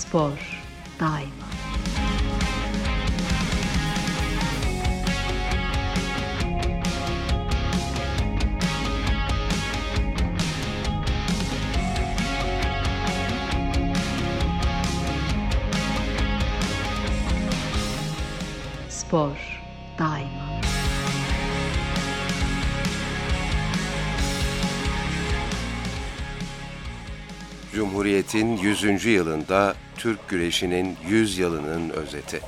Spor daima. Spor daima. Cumhuriyet'in 100. yılında Türk güreşinin 100 yılının özeti.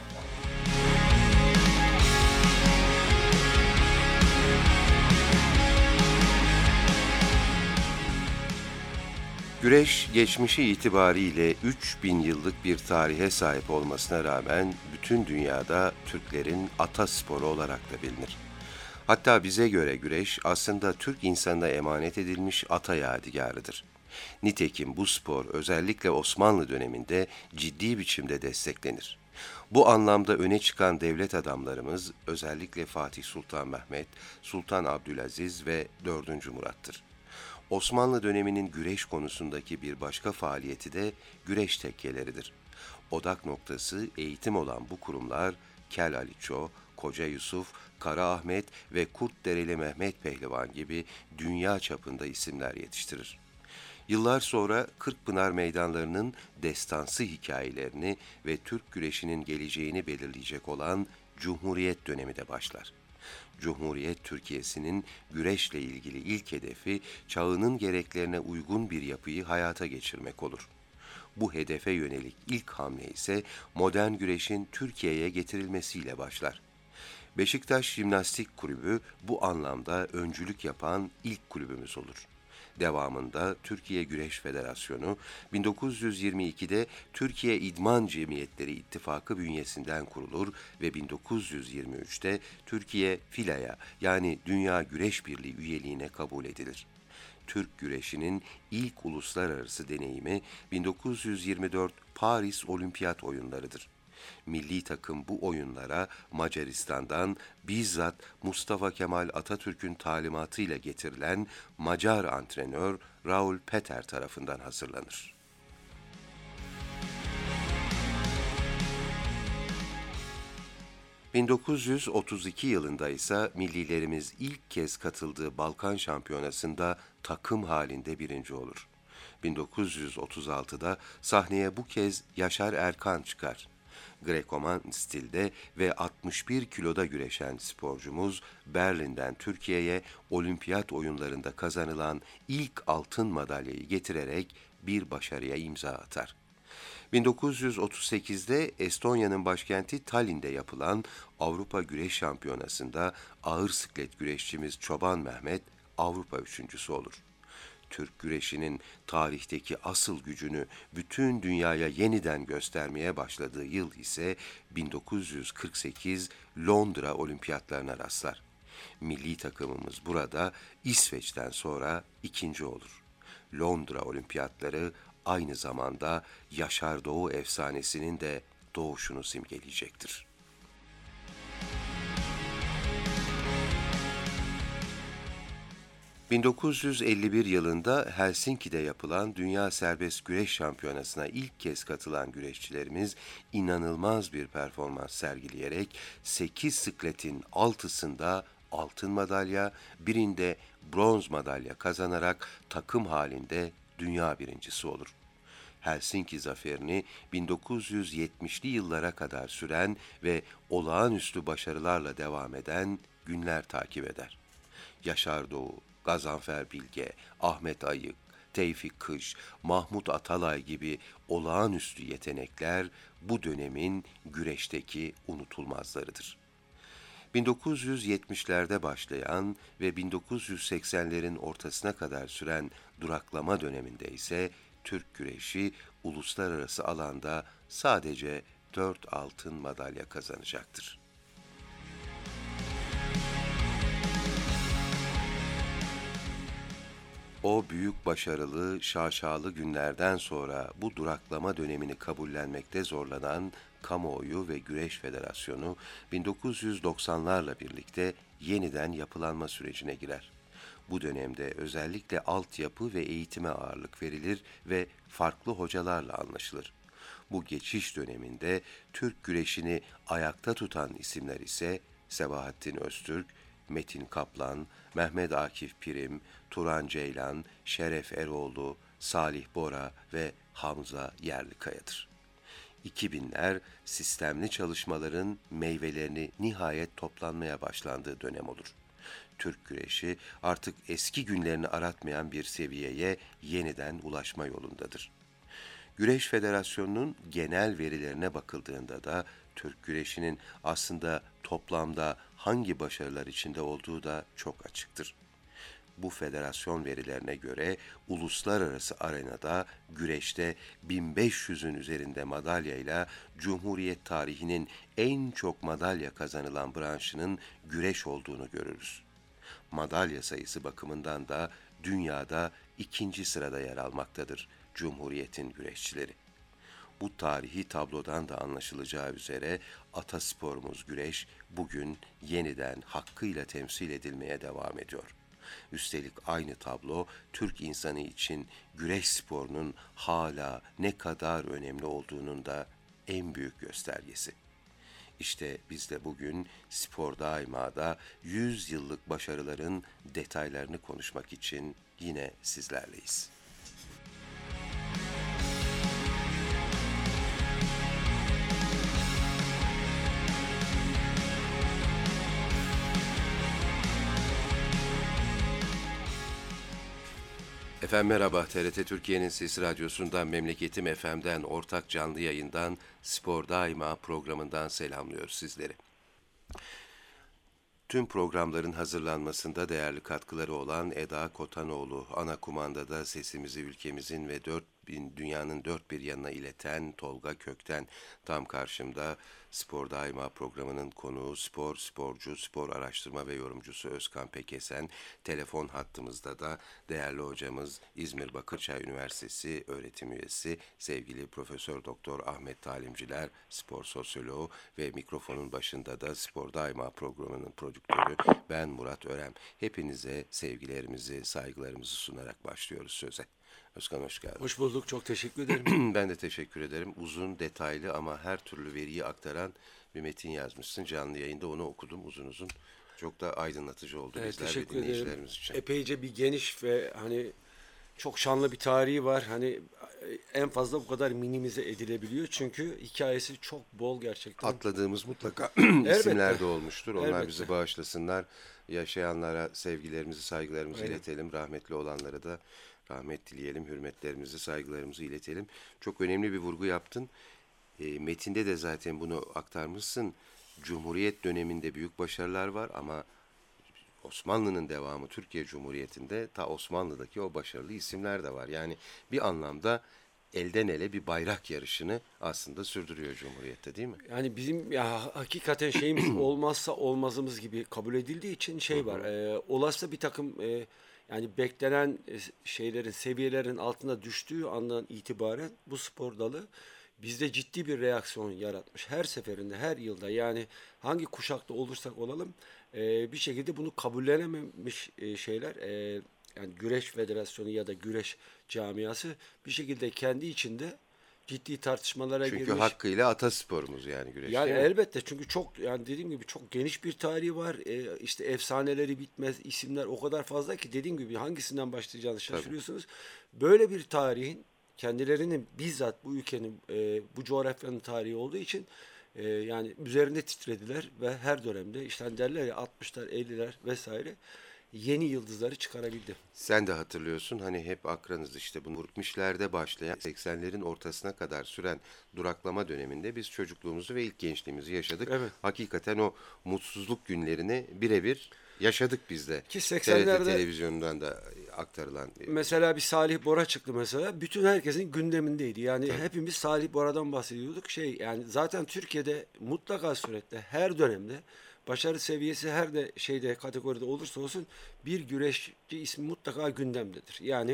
Güreş, geçmişi itibariyle 3000 yıllık bir tarihe sahip olmasına rağmen bütün dünyada Türklerin atasporu olarak da bilinir. Hatta bize göre güreş aslında Türk insanına emanet edilmiş ata yadigarıdır. Nitekim bu spor özellikle Osmanlı döneminde ciddi biçimde desteklenir. Bu anlamda öne çıkan devlet adamlarımız özellikle Fatih Sultan Mehmet, Sultan Abdülaziz ve 4. Murat'tır. Osmanlı döneminin güreş konusundaki bir başka faaliyeti de güreş tekkeleridir. Odak noktası eğitim olan bu kurumlar Kel Aliço, Koca Yusuf, Kara Ahmet ve Kurtdereli Mehmet Pehlivan gibi dünya çapında isimler yetiştirir. Yıllar sonra Kırkpınar meydanlarının destansı hikayelerini ve Türk güreşinin geleceğini belirleyecek olan Cumhuriyet dönemi de başlar. Cumhuriyet Türkiye'sinin güreşle ilgili ilk hedefi çağının gereklerine uygun bir yapıyı hayata geçirmek olur. Bu hedefe yönelik ilk hamle ise modern güreşin Türkiye'ye getirilmesiyle başlar. Beşiktaş Jimnastik Kulübü bu anlamda öncülük yapan ilk kulübümüz olur. Devamında Türkiye Güreş Federasyonu 1922'de Türkiye İdman Cemiyetleri İttifakı bünyesinden kurulur ve 1923'te Türkiye FILA'ya yani Dünya Güreş Birliği üyeliğine kabul edilir. Türk güreşinin ilk uluslararası deneyimi 1924 Paris Olimpiyat Oyunları'dır. Milli takım bu oyunlara Macaristan'dan bizzat Mustafa Kemal Atatürk'ün talimatıyla getirilen Macar antrenör Raul Peter tarafından hazırlanır. ...1932 yılında ise millilerimiz ilk kez katıldığı Balkan Şampiyonası'nda takım halinde birinci olur. 1936'da sahneye bu kez Yaşar Erkan çıkar. Grekoman stilde ve 61 kiloda güreşen sporcumuz Berlin'den Türkiye'ye olimpiyat oyunlarında kazanılan ilk altın madalyayı getirerek bir başarıya imza atar. 1938'de Estonya'nın başkenti Tallinn'de yapılan Avrupa Güreş Şampiyonası'nda ağır siklet güreşçimiz Çoban Mehmet Avrupa üçüncüsü olur. Türk güreşinin tarihteki asıl gücünü bütün dünyaya yeniden göstermeye başladığı yıl ise 1948 Londra Olimpiyatlarına rastlar. Milli takımımız burada İsveç'ten sonra ikinci olur. Londra Olimpiyatları aynı zamanda Yaşar Doğu efsanesinin de doğuşunu simgeleyecektir. ...1951 yılında Helsinki'de yapılan Dünya Serbest Güreş Şampiyonası'na ilk kez katılan güreşçilerimiz inanılmaz bir performans sergileyerek 8 sikletin 6'sında altın madalya, birinde bronz madalya kazanarak takım halinde dünya birincisi olur. Helsinki zaferini 1970'li yıllara kadar süren ve olağanüstü başarılarla devam eden günler takip eder. Yaşar Doğu, Gazanfer Bilge, Ahmet Ayık, Tevfik Kış, Mahmut Atalay gibi olağanüstü yetenekler bu dönemin güreşteki unutulmazlarıdır. 1970'lerde başlayan ve 1980'lerin ortasına kadar süren duraklama döneminde ise Türk güreşi uluslararası alanda sadece 4 altın madalya kazanacaktır. O büyük başarılı, şaşalı günlerden sonra bu duraklama dönemini kabullenmekte zorlanan kamuoyu ve Güreş Federasyonu 1990'larla birlikte yeniden yapılanma sürecine girer. Bu dönemde özellikle altyapı ve eğitime ağırlık verilir ve farklı hocalarla anlaşılır. Bu geçiş döneminde Türk güreşini ayakta tutan isimler ise Sebahattin Öztürk, Metin Kaplan, Mehmet Akif Pirim, Turan Ceylan, Şeref Eroğlu, Salih Bora ve Hamza Yerlikaya'dır. 2000'ler sistemli çalışmaların meyvelerini nihayet toplanmaya başlandığı dönem olur. Türk güreşi artık eski günlerini aratmayan bir seviyeye yeniden ulaşma yolundadır. Güreş Federasyonu'nun genel verilerine bakıldığında da Türk güreşinin aslında toplamda hangi başarılar içinde olduğu da çok açıktır. Bu federasyon verilerine göre uluslararası arenada güreşte 1500'ün üzerinde madalyayla Cumhuriyet tarihinin en çok madalya kazanılan branşının güreş olduğunu görürüz. Madalya sayısı bakımından da dünyada ikinci sırada yer almaktadır Cumhuriyet'in güreşçileri. Bu tarihi tablodan da anlaşılacağı üzere atasporumuz güreş bugün yeniden hakkıyla temsil edilmeye devam ediyor. Üstelik aynı tablo Türk insanı için güreş sporunun hala ne kadar önemli olduğunun da en büyük göstergesi. İşte biz de bugün Spor Daima'da 100 yıllık başarıların detaylarını konuşmak için yine sizlerleyiz. Efendim merhaba, TRT Türkiye'nin Sesi Radyosu'ndan, Memleketim FM'den, ortak canlı yayından, Spor Daima programından selamlıyoruz sizleri. Tüm programların hazırlanmasında değerli katkıları olan Eda Kotanoğlu, ana kumandada sesimizi ülkemizin ve dünyanın dört bir yanına ileten Tolga Kökten, tam karşımda Spor Daima programının konuğu spor, sporcu, spor araştırma ve yorumcusu Özkan Pekesen. Telefon hattımızda da değerli hocamız İzmir Bakırçay Üniversitesi öğretim üyesi sevgili Profesör Doktor Ahmet Talimciler, spor sosyoloğu ve mikrofonun başında da Spor Daima programının prodüktörü ben Murat Örem. Hepinize sevgilerimizi, saygılarımızı sunarak başlıyoruz söze. Özkan hoş geldin. Hoş bulduk, çok teşekkür ederim. Ben de teşekkür ederim. Uzun, detaylı ama her türlü veriyi aktaran bir metin yazmışsın. Canlı yayında onu okudum uzun uzun. Çok da aydınlatıcı oldu bizler ve dinleyicilerimiz için. Epeyce bir geniş ve hani çok şanlı bir tarihi var. Hani en fazla bu kadar minimize edilebiliyor. Çünkü hikayesi çok bol gerçekten. Atladığımız mutlaka isimler de olmuştur. Onlar Elbette. bizi bağışlasınlar. Yaşayanlara sevgilerimizi, saygılarımızı iletelim. Rahmetli olanlara da rahmet dileyelim. Hürmetlerimizi, saygılarımızı iletelim. Çok önemli bir vurgu yaptın. Metinde de zaten bunu aktarmışsın. Cumhuriyet döneminde büyük başarılar var ama Osmanlı'nın devamı Türkiye Cumhuriyeti'nde ta Osmanlı'daki o başarılı isimler de var. Yani bir anlamda elden ele bir bayrak yarışını aslında sürdürüyor Cumhuriyet'te, değil mi? Yani bizim ya hakikaten şeyimiz olmazsa olmazımız gibi kabul edildiği için şey var. Olası bir takım yani beklenen şeylerin, seviyelerin altına düştüğü andan itibaren bu spor dalı bizde ciddi bir reaksiyon yaratmış. Her seferinde, her yılda yani hangi kuşakta olursak olalım bir şekilde bunu kabullenememiş şeyler yani Güreş Federasyonu ya da güreş camiası bir şekilde kendi içinde ciddi tartışmalara Çünkü girmiş. hakkıyla atasporumuz yani güreş, Yani değil mi? elbette çünkü çok yani dediğim gibi çok geniş bir tarihi var. İşte efsaneleri bitmez, isimler o kadar fazla ki dediğim gibi hangisinden başlayacağını şaşırıyorsunuz. Böyle bir tarihin kendilerinin bizzat bu ülkenin bu coğrafyanın tarihi olduğu için yani üzerinde titrediler ve her dönemde işte hani derler ya 60'lar 50'ler vesaire yeni yıldızları çıkarabildi. Sen de hatırlıyorsun hani hep akranız işte bunu 70'lerde başlayan 80'lerin ortasına kadar süren duraklama döneminde biz çocukluğumuzu ve ilk gençliğimizi yaşadık. Evet. Hakikaten o mutsuzluk günlerini birebir yaşadık biz de. Ki TRT 80'lerde televizyonundan da aktarılan. mesela bir Salih Bora çıktı mesela. Bütün herkesin gündemindeydi. Yani hepimiz Salih Bora'dan bahsediyorduk. Yani zaten Türkiye'de mutlaka surette her dönemde başarı seviyesi her de kategoride olursa olsun bir güreşçi ismi mutlaka gündemdedir. Yani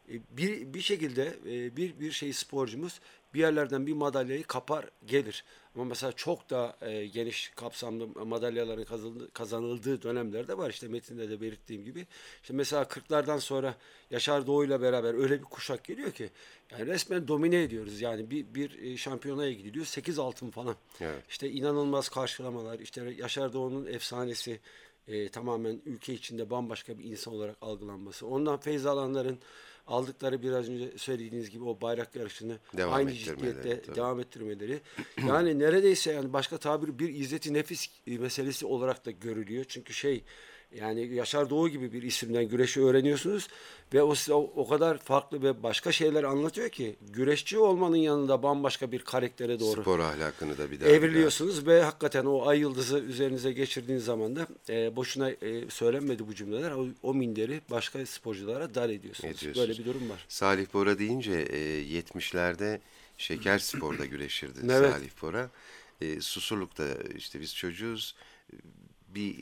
bir şekilde bir şey sporcumuz bir yerlerden bir madalyayı kapar gelir. Ama mesela çok da geniş kapsamlı madalyaların kazanıldığı dönemler de var. İşte metinde de belirttiğim gibi. İşte mesela 40'lardan sonra Yaşar Doğu'yla beraber öyle bir kuşak geliyor ki yani resmen domine ediyoruz. Yani bir şampiyonaya gidiliyor. 8 altın falan. Evet. İşte inanılmaz karşılamalar. İşte Yaşar Doğu'nun efsanesi tamamen ülke içinde bambaşka bir insan olarak algılanması. Ondan feyz alanların aldıkları biraz önce söylediğiniz gibi o bayrak yarışını Devam aynı ettirmeleri, ciddiyette tabii. devam ettirmeleri. Yani neredeyse yani başka tabir bir izzeti nefis meselesi olarak da görülüyor. Çünkü yani Yaşar Doğu gibi bir isimden güreşi öğreniyorsunuz ve o size o kadar farklı ve başka şeyler anlatıyor ki güreşçi olmanın yanında bambaşka bir karaktere doğru Spor ahlakını da bir daha evriliyorsunuz ve hakikaten o ay yıldızı üzerinize geçirdiğiniz zaman da boşuna söylenmedi bu cümleler. O minderi başka sporculara dar ediyorsunuz. ediyorsunuz. Böyle bir durum var. Salih Bora deyince 70'lerde Şeker Spor'da güreşirdi Evet. Salih Bora. Susurluk'ta işte biz çocuğuz. Bir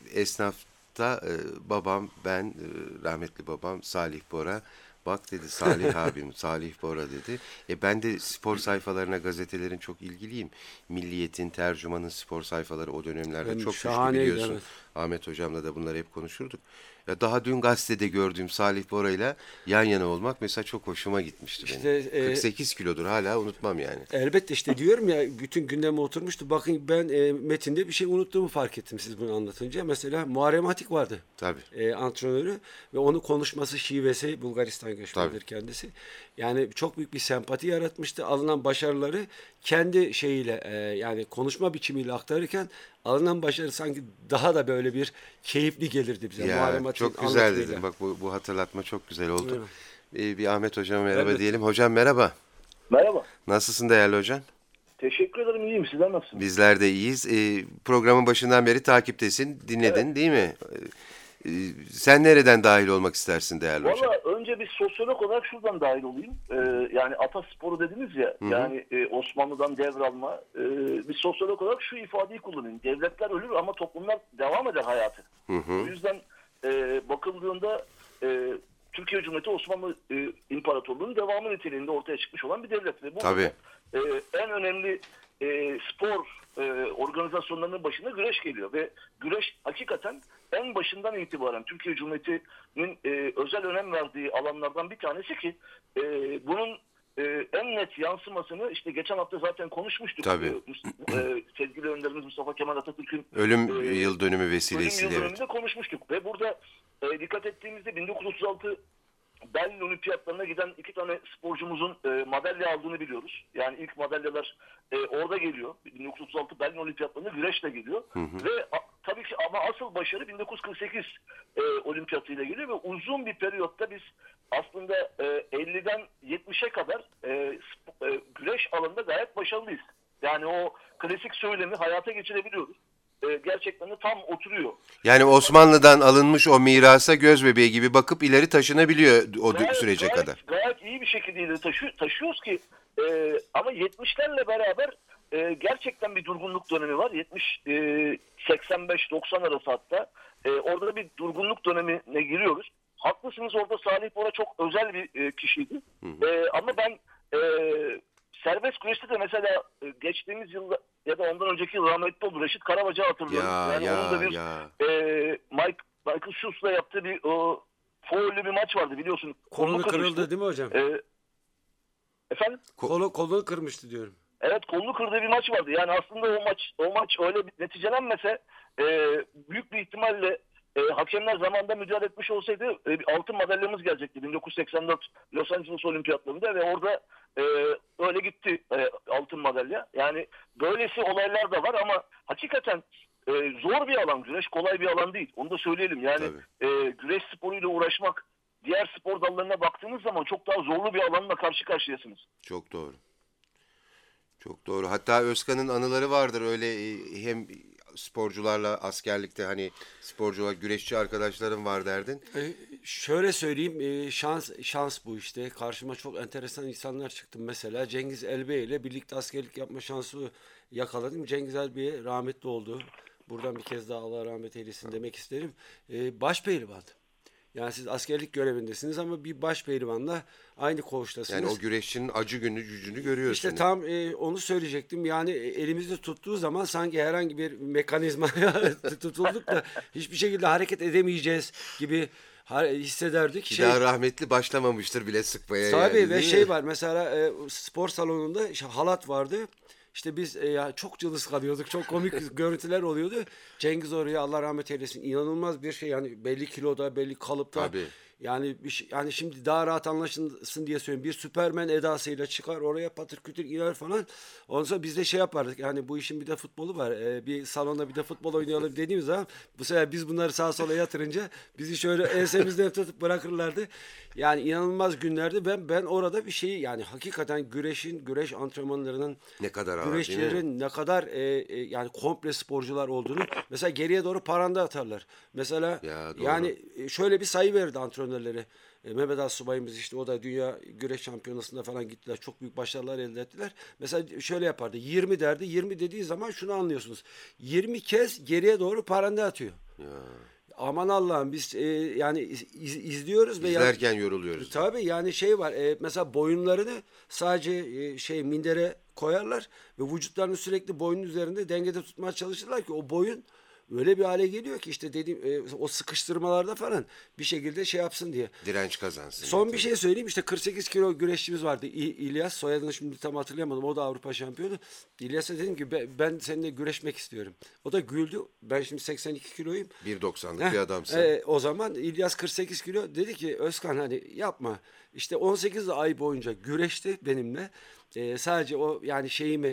esnafta babam, ben, rahmetli babam Salih Bora. Bak dedi Salih abim, Salih Bora dedi. Ben de spor sayfalarına, gazetelerin çok ilgiliyim. Milliyet'in, Tercüman'ın spor sayfaları o dönemlerde Hem çok güçlü şahaneydi, biliyorsun. evet. Ahmet hocamla da bunları hep konuşurduk. Ya daha dün gazetede gördüğüm Salih Bora'yla yan yana olmak mesela çok hoşuma gitmişti benim. İşte, 48 kilodur hala unutmam yani. Elbette işte diyorum ya bütün gündeme oturmuştu. Bakın ben metinde bir şey unuttuğumu fark ettim siz bunu anlatınca. Mesela Muharrem Atik vardı. Tabii. Antrenörü ve onu konuşması şivesi Bulgaristan göçmenidir Tabii. kendisi. Yani çok büyük bir sempati yaratmıştı. Alınan başarıları kendi yani konuşma biçimiyle aktarırken alınan başarı sanki daha da böyle bir keyifli gelirdi bize. Ya Muharrem Atik'in çok güzel anlatımıyla. dedim. Bak bu hatırlatma çok güzel oldu. Buyurun. Bir Ahmet hocama merhaba Evet. diyelim. Hocam merhaba. Merhaba. Nasılsın değerli hocam? Teşekkür ederim. İyiyim. Sizler nasılsınız? Bizler de iyiyiz. Programın başından beri takiptesin, dinledin Evet. değil mi? Sen nereden dahil olmak istersin değerli hocam? Valla önce bir sosyolog olarak şuradan dahil olayım. Yani atasporu dediniz ya, yani Osmanlı'dan devralma. Bir sosyolog olarak şu ifadeyi kullanayım. Devletler ölür ama toplumlar devam eder hayatı. O yüzden bakıldığında Türkiye Cumhuriyeti Osmanlı İmparatorluğu'nun devamı niteliğinde ortaya çıkmış olan bir devlet. Ve bu Tabii. en önemli spor organizasyonlarının başında güreş geliyor ve güreş hakikaten en başından itibaren Türkiye Cumhuriyeti'nin özel önem verdiği alanlardan bir tanesi ki bunun en net yansımasını işte geçen hafta zaten konuşmuştuk. Tabii. Sevgili önderimiz Mustafa Kemal Atatürk'ün Ölüm yıl dönümü ölüm vesilesiyle. yıl Evet. dönümünde konuşmuştuk ve burada dikkat ettiğimizde 1936 Berlin Olimpiyatlarına giden 2 tane sporcumuzun madalya aldığını biliyoruz. Yani ilk madalyalar orada geliyor. 1936 Berlin Olimpiyatlarında güreşle geliyor. Ve tabii ki ama asıl başarı 1948 Olimpiyatıyla geliyor ve uzun bir periyotta biz aslında 50'den 70'e kadar güreş alanında gayet başarılıyız. Yani o klasik söylemi hayata geçirebiliyoruz. Gerçekten de tam oturuyor. Yani Osmanlı'dan alınmış o mirasa göz bebeği gibi bakıp ileri taşınabiliyor o sürece kadar. Gayet iyi bir şekilde ileri taşıyoruz ki ama 70'lerle beraber gerçekten bir durgunluk dönemi var. 85-90 arası hatta. Orada bir durgunluk dönemine giriyoruz. Haklısınız, orada Salih Bora çok özel bir kişiydi. Ama ben serbest güreşte de mesela geçtiğimiz yılda ya da ondan önceki yıl rahmetli oldu Reşit Karabaca'yı hatırlıyorum. Onun da bir Michael Schultz'la yaptığı bir faullü bir maç vardı biliyorsun. Kolunu kırıldı değil mi hocam? Efendim? Kolunu kırmıştı diyorum. Evet, kolunu kırdığı bir maç vardı. Yani aslında o maç öyle neticelenmese büyük bir ihtimalle hakemler zamanında müdahale etmiş olsaydı altın madalyamız gelecekti 1984 Los Angeles Olimpiyatlarında ve orada öyle gitti altın madalya. Yani böylesi olaylar da var ama hakikaten zor bir alan. Güreş kolay bir alan değil. Onu da söyleyelim. Yani güreş sporuyla uğraşmak diğer spor dallarına baktığınız zaman çok daha zorlu bir alanla karşı karşıyasınız. Çok doğru. Çok doğru. Hatta Özkan'ın anıları vardır öyle hem sporcularla askerlikte hani sporcular, güreşçi arkadaşlarım var derdin. Şöyle söyleyeyim, şans bu işte. Karşıma çok enteresan insanlar çıktı. Mesela Cengiz Elbey ile birlikte askerlik yapma şansı yakaladım. Cengiz Elbey'e rahmetli oldu. Buradan bir kez daha Allah rahmet eylesin demek isterim. Başpehlivandı. Yani siz askerlik görevindesiniz ama bir baş pehlivanla aynı koğuştasınız. Yani o güreşçinin acı günü gücünü görüyorsunuz. İşte tam onu söyleyecektim. Yani elimizde tuttuğu zaman sanki herhangi bir mekanizmaya tutulduk da hiçbir şekilde hareket edemeyeceğiz gibi hissederdik. Bir daha rahmetli başlamamıştır bile sıkmaya. Tabii yani, ve değil şey mi? var mesela spor salonunda işte halat vardı. İşte biz ya çok cılız kalıyorduk. Çok komik görüntüler oluyordu. Cengiz oraya Allah rahmet eylesin. İnanılmaz bir şey yani belli kiloda, belli kalıpta. Tabii. Yani yani şimdi daha rahat anlaşılsın diye söylüyorum. Bir Süpermen edasıyla çıkar oraya patır kütür iner falan. Ondan sonra biz de şey yapardık. Yani bu işin bir de futbolu var. Bir salonda bir de futbol oynayalım dediğimiz zaman bu sefer biz bunları sağa sola yatırınca bizi şöyle ensemizden tutup bırakırlardı. Yani inanılmaz günlerdi. Ben orada bir şeyi yani hakikaten güreş antrenmanlarının Ne kadar ağır değil mi? güreşçilerin ne kadar yani komple sporcular olduğunu mesela geriye doğru paranda atarlar. Mesela Ya, doğru. yani şöyle bir sayı verdi antrenörleri. Mehmet Asubay'ımız işte o da dünya güreş şampiyonasında falan gittiler. Çok büyük başarılar elde ettiler. Mesela şöyle yapardı. 20 derdi. 20 dediği zaman şunu anlıyorsunuz. 20 kez geriye doğru paranda atıyor. Ya. Aman Allah'ım biz yani izliyoruz ve İzlerken yoruluyoruz. tabii yani şey var. Mesela boyunlarını sadece mindere koyarlar ve vücutlarını sürekli boyun üzerinde dengede tutmaya çalışırlar ki o boyun öyle bir hale geliyor ki işte dediğim o sıkıştırmalarda falan bir şekilde şey yapsın diye. Direnç kazansın. Son yani, bir şey söyleyeyim işte 48 kilo güreşçimiz vardı İlyas soyadını şimdi tam hatırlayamadım o da Avrupa şampiyonu. İlyas'a dedim ki ben seninle güreşmek istiyorum. O da güldü ben şimdi 82 kiloyum. tabii. 1.90'lık bir adamsın. O zaman İlyas 48 kilo dedi ki Özkan hani yapma. İşte 18 ay boyunca güreşti benimle. Sadece o yani şeyimi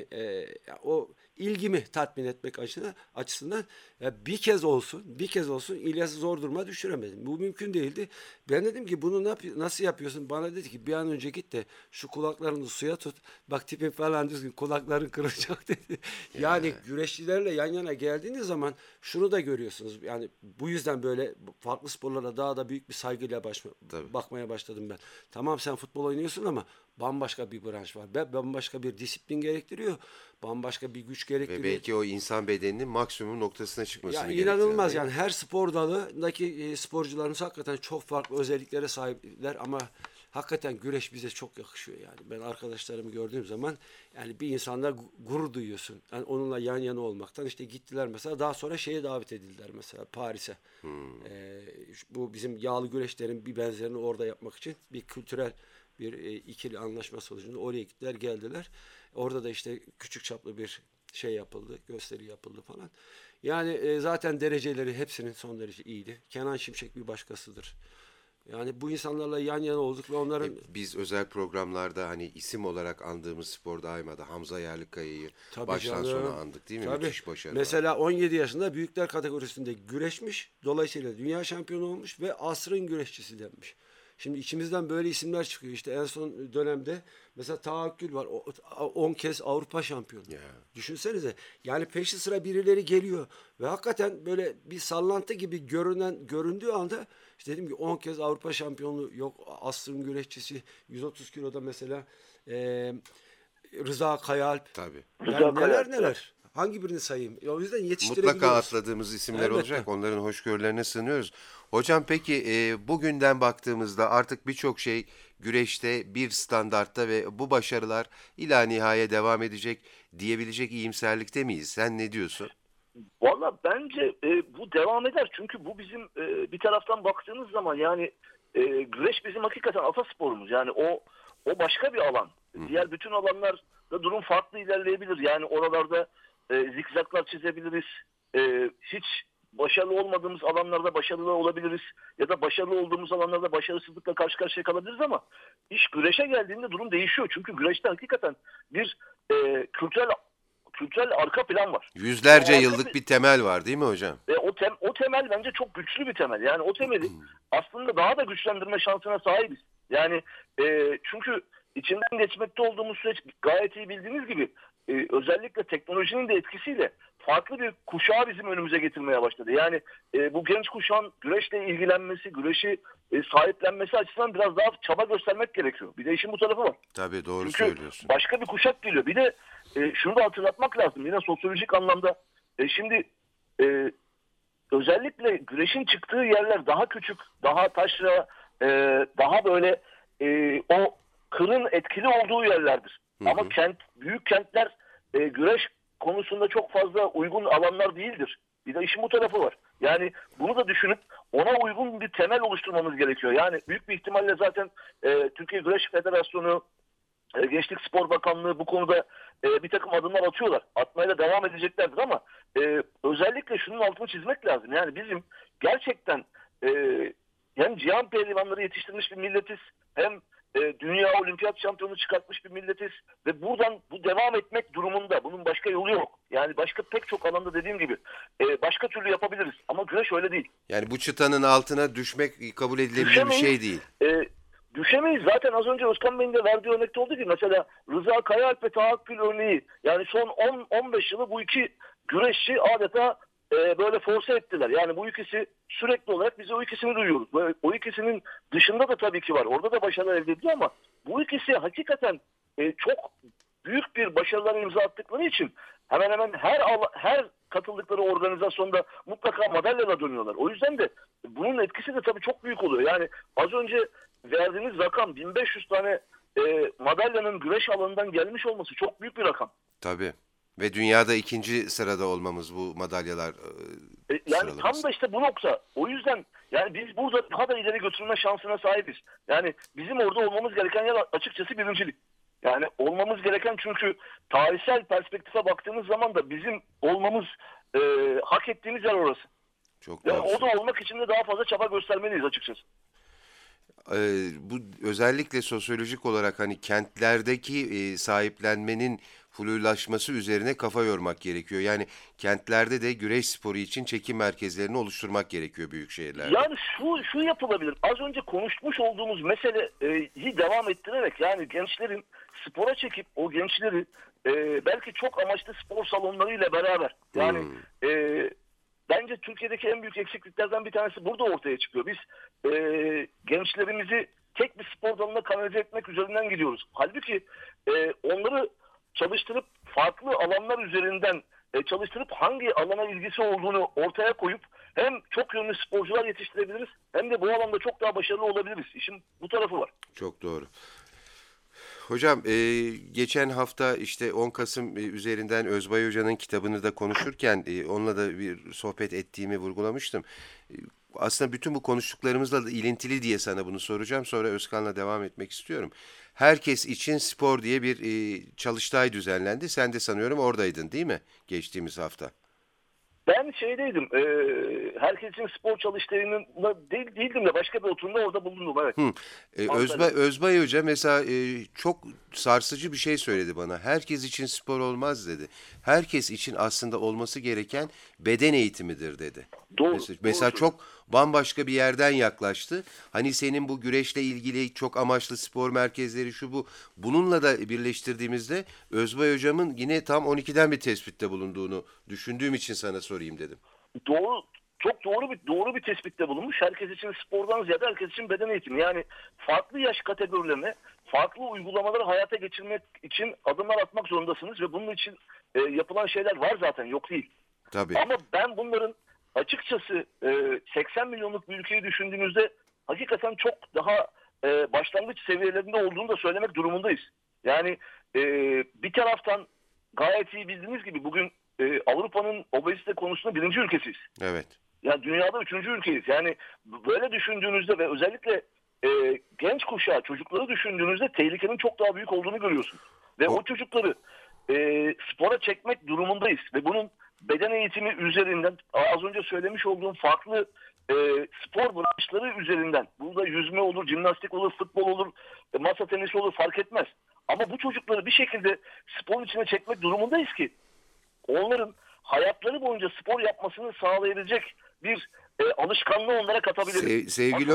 o ilgimi tatmin etmek açısından bir kez olsun İlyas'ı zor duruma düşüremedim. Bu mümkün değildi. Ben dedim ki bunu nasıl yapıyorsun? Bana dedi ki bir an önce git de şu kulaklarını suya tut. Bak tipin falan düzgün kulakların kırılacak dedi. Yani güreşçilerle yan yana geldiğiniz zaman şunu da görüyorsunuz. Yani bu yüzden böyle farklı sporlara daha da büyük bir saygıyla Tabii. bakmaya başladım ben. Tamam sen futbol oynuyorsun ama bambaşka bir branş var. Bambaşka bir disiplin gerektiriyor. Bambaşka bir güç gerektiriyor. Ve belki o insan bedeninin maksimum noktasına çıkmasını Ya gerektiren, inanılmaz değil mi? yani her spor dalındaki sporcularımız hakikaten çok farklı özelliklere sahipler ama hakikaten güreş bize çok yakışıyor yani. Ben arkadaşlarımı gördüğüm zaman yani bir insanla gurur duyuyorsun. Yani onunla yan yana olmaktan işte gittiler mesela daha sonra şeye davet edildiler mesela Paris'e. Bu bizim yağlı güreşlerin bir benzerini orada yapmak için bir kültürel bir ikili anlaşma sonucunda oraya gittiler geldiler. Orada da işte küçük çaplı bir şey yapıldı, gösteri yapıldı falan. Yani zaten dereceleri hepsinin son derece iyiydi. Kenan Şimşek bir başkasıdır. Yani bu insanlarla yan yana olduk ve onların Biz özel programlarda hani isim olarak andığımız spor daimada Hamza Yerlikaya'yı Tabii baştan canım. sona andık değil mi? Tabii. Müthiş başarı. Mesela 17 yaşında büyükler kategorisinde güreşmiş. Dolayısıyla dünya şampiyonu olmuş ve asrın güreşçisi denmiş. Şimdi içimizden böyle isimler çıkıyor. İşte en son dönemde mesela Tahakkül var. 10 kez Avrupa şampiyonu. Ya. Düşünsenize. Yani peşi sıra birileri geliyor ve hakikaten böyle bir sallantı gibi göründüğü anda işte dedim ki 10 kez Avrupa şampiyonluğu yok asrın güreşçisi 130 kiloda mesela Rıza Kayaalp. Tabii. Yani Rıza neler Kayaalp. neler. Hangi birini sayayım? O yüzden yetiştirebiliyoruz. Mutlaka atladığımız isimler Elbette. olacak. Onların hoşgörülerine sığınıyoruz. Hocam peki bugünden baktığımızda artık birçok şey güreşte bir standartta ve bu başarılar ila nihaya devam edecek diyebilecek iyimserlikte miyiz? Sen ne diyorsun? Valla bence bu devam eder. Çünkü bu bizim bir taraftan baktığınız zaman yani güreş bizim hakikaten atasporumuz. Yani o başka bir alan. Diğer bütün alanlarda durum farklı ilerleyebilir. Yani oralarda zikzaklar çizebiliriz. Hiç başarılı olmadığımız alanlarda başarılı olabiliriz. Ya da başarılı olduğumuz alanlarda başarısızlıkla karşı karşıya kalabiliriz ama iş güreşe geldiğinde durum değişiyor. Çünkü güreşte hakikaten bir kültürel arka plan var. Yüzlerce O arka yıllık bir temel var değil mi hocam? Ve o temel bence çok güçlü bir temel. Yani o temeli aslında daha da güçlendirme şansına sahibiz. Yani çünkü içinden geçmekte olduğumuz süreç gayet iyi bildiğiniz gibi özellikle teknolojinin de etkisiyle farklı bir kuşağı bizim önümüze getirmeye başladı. Yani bu genç kuşağın güreşle ilgilenmesi, güreşi sahiplenmesi açısından biraz daha çaba göstermek gerekiyor. Bir de işin bu tarafı var. Tabii doğru Çünkü söylüyorsun. başka bir kuşak geliyor. Bir de şunu da hatırlatmak lazım. Yine sosyolojik anlamda şimdi özellikle güreşin çıktığı yerler daha küçük, daha taşra, daha böyle o kırın etkili olduğu yerlerdir. Ama büyük kentler güreş konusunda çok fazla uygun alanlar değildir. Bir de işin bu tarafı var. Yani bunu da düşünüp ona uygun bir temel oluşturmamız gerekiyor. Yani büyük bir ihtimalle zaten Türkiye Güreş Federasyonu, Gençlik Spor Bakanlığı bu konuda bir takım adımlar atıyorlar. Atmaya da devam edeceklerdir ama özellikle şunun altını çizmek lazım. Yani bizim gerçekten e, hem cihan pehlivanları yetiştirmiş bir milletiz, hem dünya olimpiyat şampiyonu çıkartmış bir milletiz ve buradan bu devam etmek durumunda. Bunun başka yolu yok. Yani başka pek çok alanda dediğim gibi başka türlü yapabiliriz. Ama güreş öyle değil. Yani bu çıtanın altına düşmek kabul edilebilir bir Düşemeyiz. şey değil. Düşemeyiz. Zaten az önce Özkan Bey'in de verdiği örnekte olduğu gibi mesela Rıza Kayaalp ve Taha Akgül örneği, yani son 10-15 yılı bu iki güreşçi adeta böyle force ettiler. Yani bu ikisi sürekli olarak biz o ikisini duyuyoruz. Ve o ikisinin dışında da tabii ki var. Orada da başarılar elde ediyor ama bu ikisi hakikaten çok büyük bir başarılara imza attıkları için hemen hemen her katıldıkları organizasyonda mutlaka madalyayla dönüyorlar. O yüzden de bunun etkisi de tabii çok büyük oluyor. Yani az önce verdiğiniz rakam 1500 tane madalyanın güreş alanından gelmiş olması çok büyük bir rakam. Tabii. Ve dünyada 2. sırada olmamız bu madalyalar Yani tam da işte bu nokta. O yüzden yani biz burada daha da ileri götürme şansına sahibiz. Yani bizim orada olmamız gereken yer açıkçası birincilik. Yani olmamız gereken, çünkü tarihsel perspektife baktığımız zaman da bizim olmamız hak ettiğimiz yer orası. Çok Yani doğru. o da olmak için de daha fazla çaba göstermeliyiz açıkçası. Bu özellikle sosyolojik olarak hani kentlerdeki sahiplenmenin flulaşması üzerine kafa yormak gerekiyor. Yani kentlerde de güreş sporu için çekim merkezlerini oluşturmak gerekiyor büyük şehirlerde. Yani şu yapılabilir. Az önce konuşmuş olduğumuz meseleyi devam ettirerek, yani gençlerin spora çekip o gençleri belki çok amaçlı spor salonlarıyla beraber, yani bence Türkiye'deki en büyük eksikliklerden bir tanesi burada ortaya çıkıyor. Biz gençlerimizi tek bir spor dalına kanalize etmek üzerinden gidiyoruz. Halbuki onları çalıştırıp farklı alanlar üzerinden çalıştırıp hangi alana ilgisi olduğunu ortaya koyup hem çok yönlü sporcular yetiştirebiliriz hem de bu alanda çok daha başarılı olabiliriz. İşin bu tarafı var. Çok doğru. Hocam geçen hafta işte 10 Kasım üzerinden Özbay Hoca'nın kitabını da konuşurken onunla da bir sohbet ettiğimi vurgulamıştım. Aslında bütün bu konuştuklarımızla da ilintili diye sana bunu soracağım. Sonra Özkan'la devam etmek istiyorum. Herkes için spor diye bir çalıştay düzenlendi. Sen de sanıyorum oradaydın değil mi geçtiğimiz hafta? Ben şeydeydim, herkes için spor çalıştayında değildim de başka bir oturumda orada bulundum, evet. Özbay Hoca mesela çok sarsıcı bir şey söyledi bana. Herkes için spor olmaz dedi. Herkes için aslında olması gereken beden eğitimidir dedi. Doğru. Mesela çok bambaşka bir yerden yaklaştı. Hani senin bu güreşle ilgili çok amaçlı spor merkezleri şu bu. Bununla da birleştirdiğimizde Özbay Hocam'ın yine tam 12'den bir tespitte bulunduğunu düşündüğüm için sana sorayım dedim. Doğru. Çok doğru bir tespitte bulunmuş. Herkes için spordan ziyade herkes için beden eğitimi. Yani farklı yaş kategorilerine, farklı uygulamaları hayata geçirmek için adımlar atmak zorundasınız ve bunun için yapılan şeyler var zaten, yok değil. Tabii. Ama ben bunların açıkçası 80 milyonluk bir ülkeyi düşündüğümüzde hakikaten çok daha başlangıç seviyelerinde olduğunu da söylemek durumundayız. Yani bir taraftan gayet iyi bildiğiniz gibi bugün Avrupa'nın obezite konusunda 1. ülkesiyiz. Evet. Yani dünyada 3. ülkeyiz. Yani böyle düşündüğünüzde ve özellikle genç kuşağı, çocukları düşündüğünüzde tehlikenin çok daha büyük olduğunu görüyorsun. Ve o çocukları spora çekmek durumundayız. Ve bunun beden eğitimi üzerinden, az önce söylemiş olduğum farklı spor branşları üzerinden, burada yüzme olur, jimnastik olur, futbol olur, masa tenisi olur, fark etmez. Ama bu çocukları bir şekilde sporun içine çekmek durumundayız ki onların hayatları boyunca spor yapmasını sağlayabilecek bir alışkanlığı onlara katabiliriz.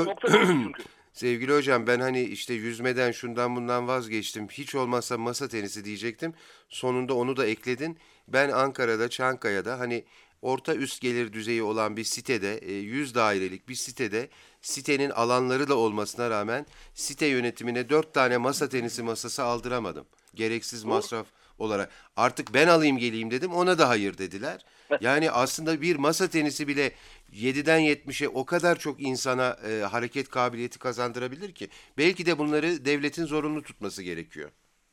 Sevgili hocam, ben hani işte yüzmeden şundan bundan vazgeçtim. Hiç olmazsa masa tenisi diyecektim. Sonunda onu da ekledin. Ben Ankara'da, Çankaya'da hani orta üst gelir düzeyi olan bir sitede, 100 dairelik bir sitede, sitenin alanları da olmasına rağmen site yönetimine 4 tane masa tenisi masası aldıramadım. Gereksiz masraf olarak. Artık ben alayım geleyim dedim, ona da hayır dediler. Yani aslında bir masa tenisi bile 7'den 70'e o kadar çok insana hareket kabiliyeti kazandırabilir ki. Belki de bunları devletin zorunlu tutması gerekiyor.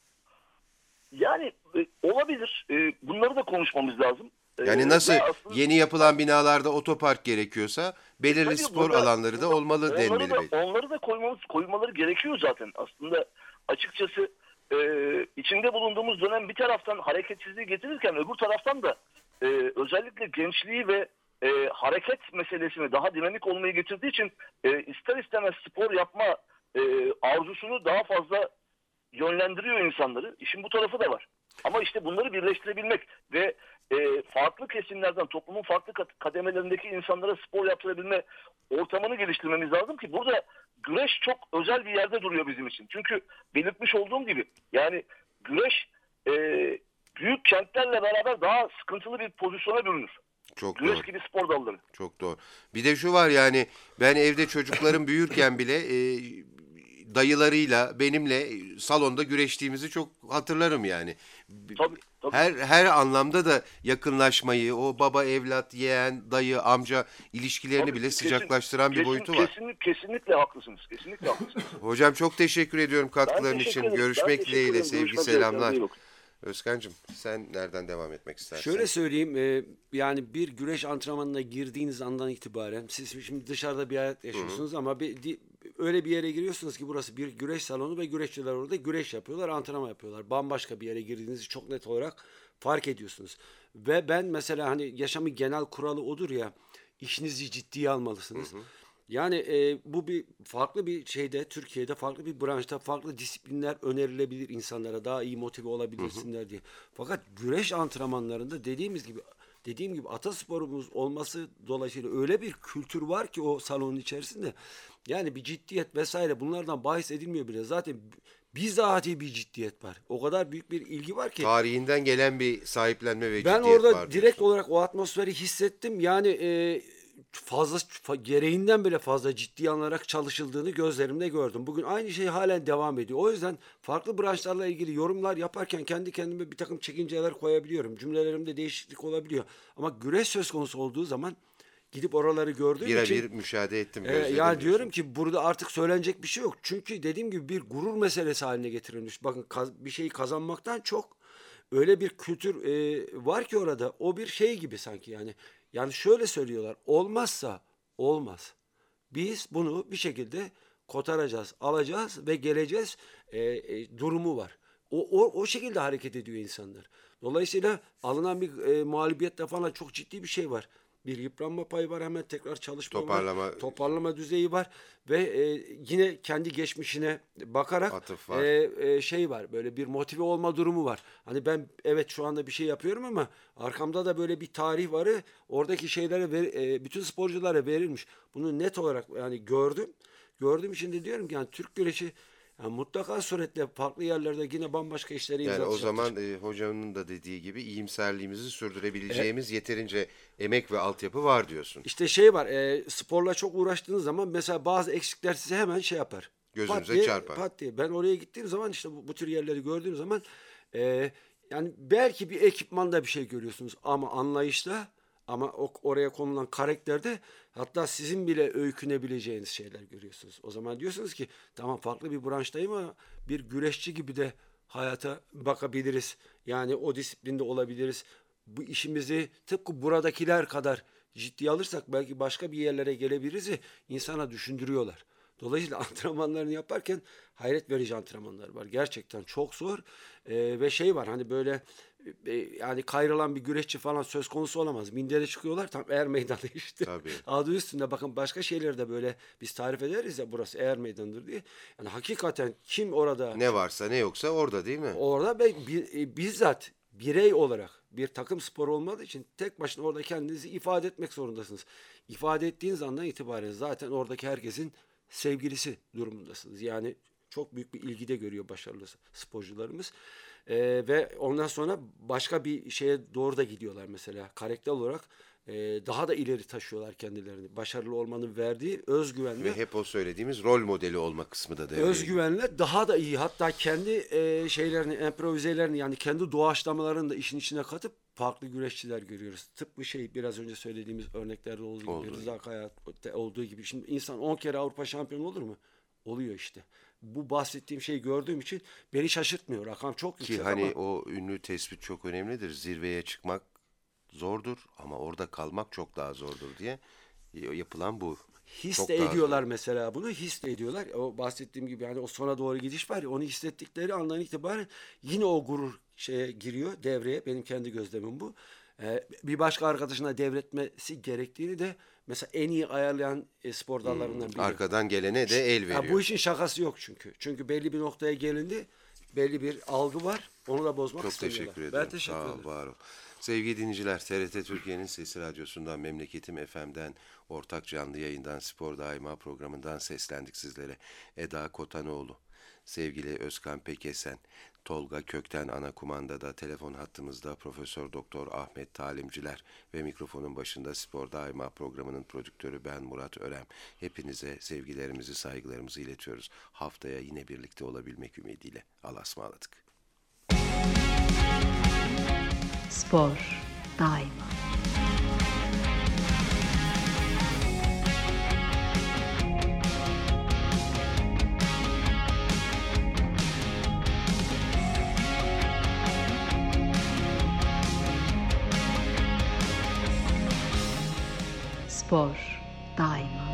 Yani olabilir. Bunları da konuşmamız lazım. Yani nasıl Ve aslında yeni yapılan binalarda otopark gerekiyorsa belirli tabii spor alanları da olmalı denmeli belki. onları da koymaları gerekiyor zaten. Aslında açıkçası içinde bulunduğumuz dönem bir taraftan hareketsizliği getirirken öbür taraftan da özellikle gençliği ve hareket meselesini daha dinamik olmayı getirdiği için ister istemez spor yapma arzusunu daha fazla yönlendiriyor insanları. İşin bu tarafı da var. Ama işte bunları birleştirebilmek ve farklı kesimlerden, toplumun farklı kademelerindeki insanlara spor yaptırabilme ortamını geliştirmemiz lazım ki burada güreş çok özel bir yerde duruyor bizim için. Çünkü belirtmiş olduğum gibi yani güreş e, büyük kentlerle beraber daha sıkıntılı bir pozisyona bürünür. Çok Güreş doğru. gibi spor dalları. Çok doğru. Bir de şu var yani ben evde çocuklarım büyürken bile dayılarıyla benimle salonda güreştiğimizi çok hatırlarım yani. Tabii, tabii. Her anlamda da yakınlaşmayı, o baba evlat, yeğen, dayı, amca ilişkilerini Tabii, bile sıcaklaştıran bir boyutu var. Kesinlikle haklısınız. Kesinlikle haklısınız. Hocam çok teşekkür ediyorum katkıların teşekkür için. ederim. Ben Görüşmek teşekkür dileğiyle, ederim. sevgi Görüşmek üzere. selamlar. Kendinize iyi bakın. Özkan'cığım sen nereden devam etmek istersin? Şöyle söyleyeyim, yani bir güreş antrenmanına girdiğiniz andan itibaren siz şimdi dışarıda bir hayat yaşıyorsunuz ama öyle bir yere giriyorsunuz ki burası bir güreş salonu ve güreşçiler orada güreş yapıyorlar, antrenman yapıyorlar. Bambaşka bir yere girdiğinizi çok net olarak fark ediyorsunuz. Ve ben mesela hani yaşamın genel kuralı odur ya, işinizi ciddiye almalısınız. Yani bu bir farklı bir şeyde, Türkiye'de farklı bir branşta farklı disiplinler önerilebilir insanlara, daha iyi motive olabilsinler diye. Fakat güreş antrenmanlarında dediğim gibi atasporumuz olması dolayısıyla öyle bir kültür var ki o salonun içerisinde. Yani bir ciddiyet vesaire bunlardan bahis edilmiyor bile. Zaten bizatihi bir ciddiyet var. O kadar büyük bir ilgi var ki. Tarihinden gelen bir sahiplenme ve Ben ciddiyet orada var direkt diyorsun. olarak o atmosferi hissettim. Yani gereğinden bile fazla ciddi alınarak çalışıldığını gözlerimle gördüm. Bugün aynı şey halen devam ediyor. O yüzden farklı branşlarla ilgili yorumlar yaparken kendi kendime bir takım çekinceler koyabiliyorum. Cümlelerimde değişiklik olabiliyor. Ama güreş söz konusu olduğu zaman gidip oraları gördüğüm için Birebir müşahede ettim. gözlerim ya diyorsun. diyorum ki burada artık söylenecek bir şey yok. Çünkü dediğim gibi bir gurur meselesi haline getirilmiş. Bakın bir şeyi kazanmaktan çok öyle bir kültür var ki orada. O bir şey gibi sanki yani. Yani şöyle söylüyorlar. Olmazsa olmaz. Biz bunu bir şekilde kotaracağız, alacağız ve geleceğiz durumu var. O şekilde hareket ediyor insanlar. Dolayısıyla alınan bir mağlubiyette falan çok ciddi bir şey var. Bir yıpranma payı var, hemen tekrar çalışma var, toparlama düzeyi var ve yine kendi geçmişine bakarak Atıf var. şey var, böyle bir motive olma durumu var. Hani ben evet şu anda bir şey yapıyorum ama arkamda da böyle bir tarih var. Oradaki şeylere bütün sporculara verilmiş. Bunu net olarak yani gördüm. Gördüğüm için de diyorum ki yani Türk güreşi yani mutlaka suretle farklı yerlerde yine bambaşka işlere imza Yani o atacaktır. zaman hocanın da dediği gibi iyimserliğimizi sürdürebileceğimiz yeterince emek ve altyapı var diyorsun. İşte şey var, sporla çok uğraştığınız zaman mesela bazı eksikler size hemen şey yapar. Gözünüze Pat diye, çarpar. Pat diye. Ben oraya gittiğim zaman işte bu tür yerleri gördüğüm zaman yani belki bir ekipmanda bir şey görüyorsunuz ama anlayışla ama oraya konulan karakterde hatta sizin bile öykünebileceğiniz şeyler görüyorsunuz. O zaman diyorsunuz ki tamam farklı bir branştayım ama bir güreşçi gibi de hayata bakabiliriz. Yani o disiplinde olabiliriz. Bu işimizi tıpkı buradakiler kadar ciddiye alırsak belki başka bir yerlere gelebiliriz. İnsana düşündürüyorlar. Dolayısıyla antrenmanlarını yaparken hayret verici antrenmanlar var. Gerçekten çok zor ve şey var hani böyle yani kayrılan bir güreşçi falan söz konusu olamaz. Mindere çıkıyorlar tam er meydanı işte. Tabii. Adı üstünde bakın başka şeyleri de böyle biz tarif ederiz ya burası er meydanıdır diye. Yani hakikaten kim orada Ne varsa ne yoksa orada değil mi? orada bizzat birey olarak bir takım sporu olmadığı için tek başına orada kendinizi ifade etmek zorundasınız. İfade ettiğiniz andan itibaren zaten oradaki herkesin sevgilisi durumundasınız. Yani çok büyük bir ilgide görüyor başarılı sporcularımız. Ve ondan sonra başka bir şeye doğru da gidiyorlar mesela. Karakter olarak daha da ileri taşıyorlar kendilerini. Başarılı olmanın verdiği özgüvenle. Ve hep o söylediğimiz rol modeli olma kısmı da devreye. Özgüvenle daha da iyi. Hatta kendi şeylerini, improvizelerini yani kendi doğaçlamalarını da işin içine katıp farklı güreşçiler görüyoruz. Tıpkı biraz önce söylediğimiz örneklerde olduğu gibi, Rıza Kaya olduğu gibi. Şimdi insan 10 kere Avrupa şampiyonu olur mu? Oluyor işte. Bu bahsettiğim şeyi gördüğüm için beni şaşırtmıyor. Rakam çok yüksek Ki hani ama o ünlü tespit çok önemlidir. Zirveye çıkmak zordur ama orada kalmak çok daha zordur diye yapılan bu. his Çok de daha ediyorlar zor. mesela bunu. His de ediyorlar. O bahsettiğim gibi yani o sona doğru gidiş var ya onu hissettikleri andan itibaren yine o gurur şeye giriyor devreye. Benim kendi gözlemim bu. Bir başka arkadaşına devretmesi gerektiğini de mesela en iyi ayarlayan spor dallarından biri. Arkadan gelene de el veriyor. Ya bu işin şakası yok çünkü. Çünkü belli bir noktaya gelindi. Belli bir algı var. Onu da bozmak Çok istemiyorlar. teşekkür ederim. Ben teşekkür Sağ ol, ederim. var ol. Sevgili dinleyiciler, TRT Türkiye'nin Sesi Radyosu'ndan, Memleketim FM'den, ortak canlı yayından, Spor Daima programından seslendik sizlere. Eda Kotanoğlu, sevgili Özkan Pekesen, Tolga Kökten ana kumandada, telefon hattımızda Profesör Doktor Ahmet Talimciler ve mikrofonun başında Spor Daima programının prodüktörü ben Murat Örem. Hepinize sevgilerimizi, saygılarımızı iletiyoruz. Haftaya yine birlikte olabilmek ümidiyle. Allah'a ısmarladık. Spor daima. Spor daima.